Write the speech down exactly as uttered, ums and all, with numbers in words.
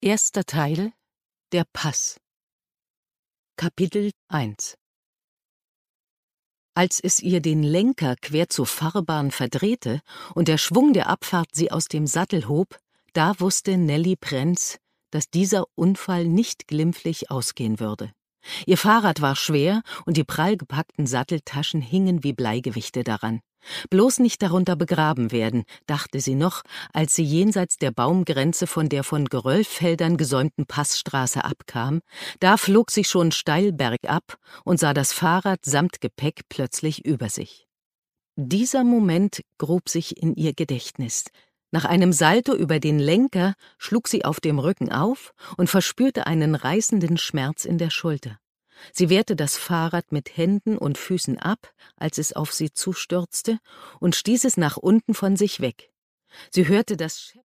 Erster Teil: Der Pass. Kapitel eins. Als es ihr den Lenker quer zur Fahrbahn verdrehte und der Schwung der Abfahrt sie aus dem Sattel hob, da wusste Nellie Prenz, dass dieser Unfall nicht glimpflich ausgehen würde. Ihr Fahrrad war schwer und die prall gepackten Satteltaschen hingen wie Bleigewichte daran. Bloß nicht darunter begraben werden, dachte sie noch, als sie jenseits der Baumgrenze von der von Geröllfeldern gesäumten Passstraße abkam. Da flog sie schon steil bergab und sah das Fahrrad samt Gepäck plötzlich über sich. Dieser Moment grub sich in ihr Gedächtnis. Nach einem Salto über den Lenker schlug sie auf dem Rücken auf und verspürte einen reißenden Schmerz in der Schulter. Sie wehrte das Fahrrad mit Händen und Füßen ab, als es auf sie zustürzte, und stieß es nach unten von sich weg. Sie hörte das